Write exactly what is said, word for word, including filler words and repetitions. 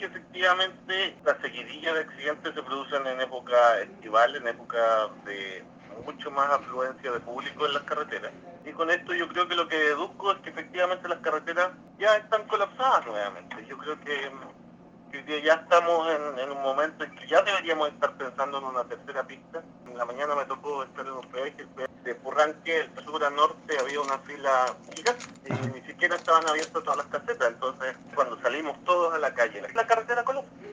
que efectivamente la seguidilla de accidentes se producen en época estival, en época de mucho más afluencia de público en las carreteras. Y con esto yo creo que lo que deduzco es que efectivamente las carreteras ya están colapsadas nuevamente. Yo creo que, que hoy día ya estamos en, en un momento en que ya deberíamos estar pensando en una tercera pista. En la mañana me tocó estar en un peaje, el peaje de Purranque, el sur a norte, había una fila gigante y ni siquiera estaban abiertas todas las casetas. Entonces, cuando salimos todos a la calle, la carretera colapsa.